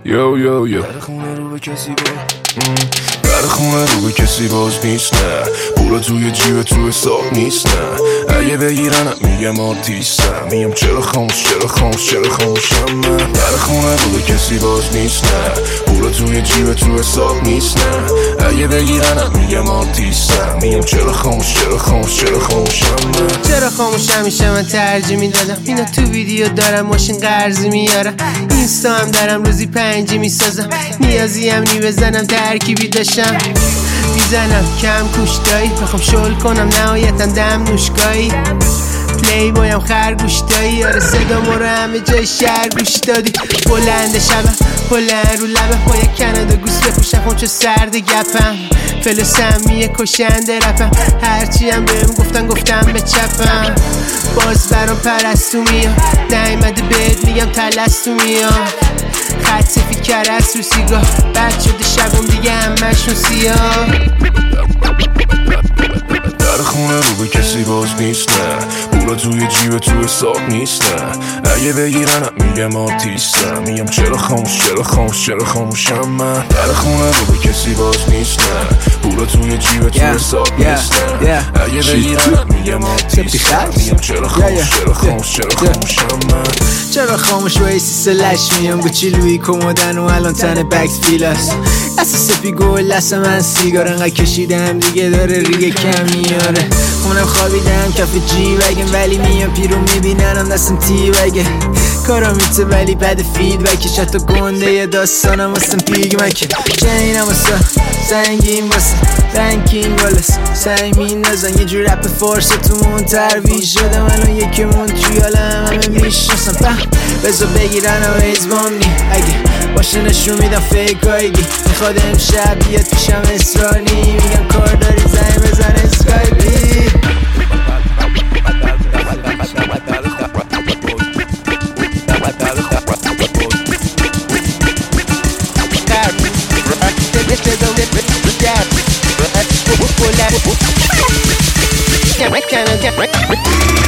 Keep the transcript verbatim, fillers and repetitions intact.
یو یو یو در خونه رو به کسی باز در خونه رو به کسی باز نیست نه، پولا توی جیب تو حساب نیست نه، اگه بگیرن میگم آرتیستم، میگم چرا خاموش چرا خاموش چرا خاموشم من. در خونه رو به کسی باز نیست نه، پولا توی جیب تو حساب نیست نه، اگه بگیرن میگم آرتیستم، میگم چرا خاموش چرا خاموش چرا خاموشم من. چرا خاموش همیشه من ترجیح میدادم، اینا تو ویدیو دارم ماشین قرضی میارم، اینستا هم دارم روزی پنجی میسازم، نیازی هم نی بزنم ترکیبی داشتم میزنم کم کوشتایی، بخوام شل کنم نهایتا دم نوشگاهی، پلی بایم خرگوش دایی، آره صدا ما رو همه جای شهر گوش دادی، بلند شبم بلند رو لبم، با یک کانادا گوس بپوشم خون چه سرد گپم، فلسم میه کشنده رپم، هرچی هم بهم گفتن گفتم به چپم، باز برام پرستو میام، نیمده بهت میگم تلستو میام، خط سفید کرست رو سیگار، بد شده شبم دیگه همشون سیاه. در خونه رو به کسی باز نیست نه، پولا توی جیب تو حساب نیست نه، اگه بگیرن میگم آرتیستم، میگم چرا خاموش چرا خاموش چرا خاموشم من. در خونه رو به کسی باز نیست نه، پولا توی جیب تو حساب نیست نه، اگه بگیرن میگم آرتیستم، میگم چرا خاموش چرا خاموش چرا خاموشم من. چرا خاموش و ایسی سلش میام گوچی لوی کمودن و الان تن بکس پیلاس، اساس پیگو لس من سیگار انقدر کشیدم دیگه داره ریگه کم میاره، خونم خوابیدم کف جی وگم ولی میام پیرو میبیننم دستم تی وگه، کارا میته ولی بد فید وکش حتی گنده یه داستانم واسم پیگ مکه، چینم واسه سنگین واسه رنکینگ والس سعی می نزن یه جور رپ فارس تو مون ترویج شدم، الان یکیمون توی عالم همه میشناسم، فهم بزا بگیرن و ایزبام نی، اگه باشه نشون میدم فیکایگی، میخواد امشب بیاد پیشم اسرانی، میگم کار داری زنگ بزن اسکایپی. Canada